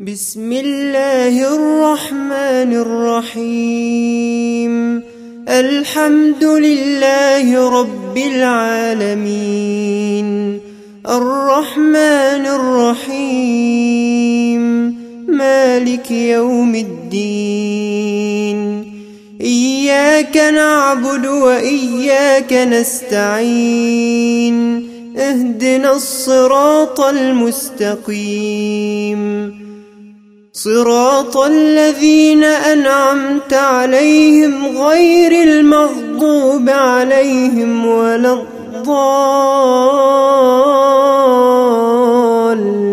بسم الله الرحمن الرحيم. الحمد لله رب العالمين، الرحمن الرحيم، مالك يوم الدين. إياك نعبد وإياك نستعين، اهدنا الصراط المستقيم، صراط الذين أنعمت عليهم غير المغضوب عليهم ولا الضالين.